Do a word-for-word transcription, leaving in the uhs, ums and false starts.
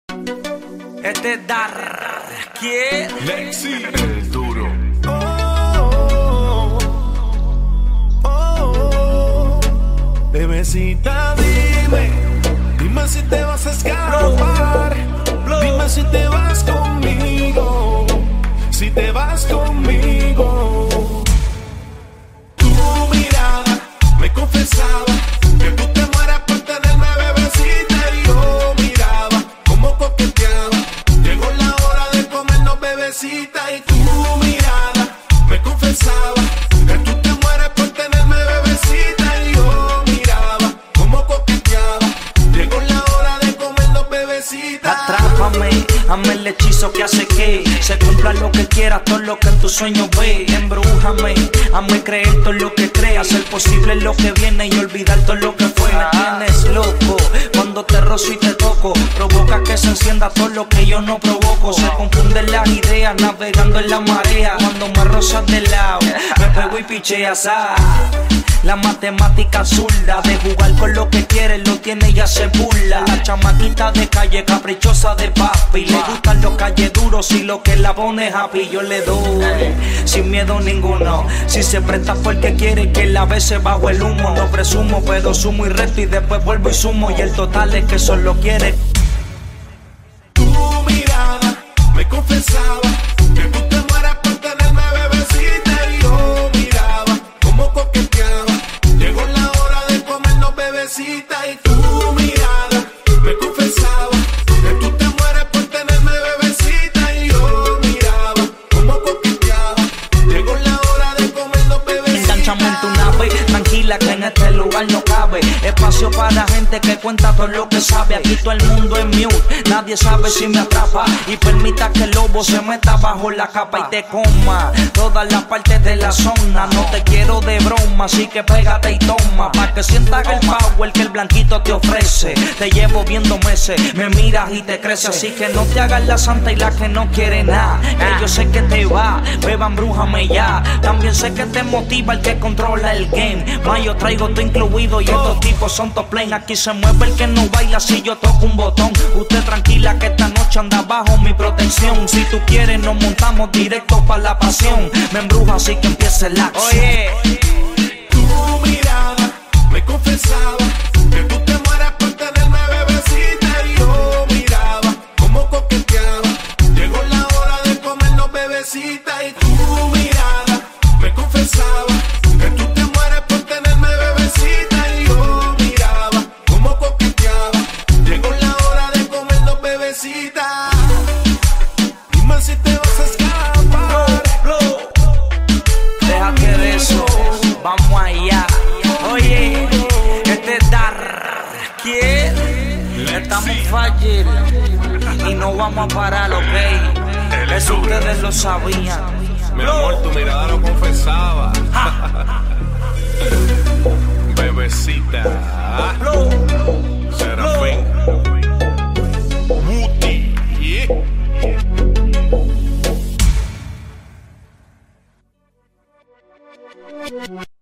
Este es Dar. ¿Quién? Lexi, el duro. Oh, oh, oh, oh. Bebecita, dime, dime si te vas a escapar. Dime si te vas conmigo, si te vas conmigo. Tu mirada me confesaba que tú te mueras por tenerme, bebecita. Y yo miraba cómo coqueteaba. Llegó la hora de comernos, bebecita. Y tu mirada me confesaba que tú te mueres por tenerme, bebecita. Y yo miraba cómo coqueteaba. Llegó la hora de comernos, bebecita. Atrápame, hazme el hechizo que hace que se cumpla lo que quieras, todo lo que en tus sueños ves. Embrújame, hazme creer todo lo que creas, hacer posible lo que viene y olvidar todo lo que fue. Me tienes loco cuando te rozo y te toco, provoca que se encienda todo lo que yo no provoco. Se confunden las ideas navegando en la marea, cuando me rozas de lado me pego y picheas. Ah, la matemática zurda de jugar con lo que quiere, lo tiene y ya se burla. La chamaquita de calle caprichosa de papi, le gustan los calles duros y lo que la pone happy. Yo le doy sin miedo ninguno, si se presta porque quiere que la bese bajo el humo. No presumo, pero sumo y resto y después vuelvo y sumo. Y el total es que solo quiere. Tu mirada me confesaba que tú te mueras por tenerme, bebecita. Y yo miraba cómo coqueteaba. Llegó la hora de comernos, bebecita. Y tu mirada me confesaba que tú te mueres por tenerme, bebecita. Y yo miraba cómo coqueteaba. Llegó la hora de comernos, bebecita. Engánchame en tu nave, tranquila que en este lugar no cabe espacio para gente que cuenta todo lo que sabe. Aquí todo el mundo es mute, nadie sabe si me atrapa. Y permita que el lobo se meta bajo la capa y te coma todas las partes de la zona. No te quiero de broma, así que pégate y toma, pa' que sientas el power que el blanquito te ofrece. Te llevo viendo meses, me miras y te crece. Así que no te hagas la santa y la que no quiere nada, que yo sé que te va, beban, brújame ya. También sé que te motiva el que controla el game. Ma, yo traigo todo incluido y estos tipos son top plane. Aquí se mueve el que no baila si yo toco un botón. Usted tranquila que esta noche anda bajo mi protección. Si tú quieres nos montamos directo pa' la pasión. Me embruja así que empiece la acción. Oye, Tu mirada me confesaba que tú te mueras por tenerme, bebecita. Y yo miraba cómo coqueteaba. Llegó la hora de comernos, bebecita. Y tu mirada me confesaba que tú te mueres por tenerme, bebecita. Y yo miraba cómo coqueteaba. Llegó la hora de comernos, bebecita. Dime si te vas a escapar. déjate de eso, vamos allá. Oye, este es Dar. ¿Quién? Estamos fácil y no vamos a parar, ok. Eso ustedes lo sabían. Mi amor, tu mirada lo confesaba. Bebecita. Serafín.